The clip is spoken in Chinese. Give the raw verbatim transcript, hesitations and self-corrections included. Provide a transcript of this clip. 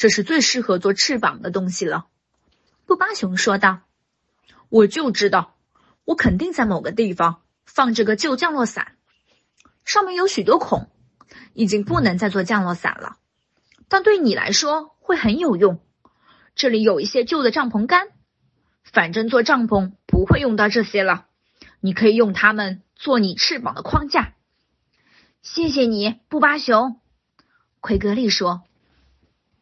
这是最适合做翅膀的东西了。 布巴熊说道。 我就知道，我肯定在某个地方放着个旧降落伞，上面有许多孔，已经不能再做降落伞了，但对你来说会很有用。这里有一些旧的帐篷杆，反正做帐篷不会用到这些了，你可以用它们做你翅膀的框架。 谢谢你，布巴熊，奎格利说。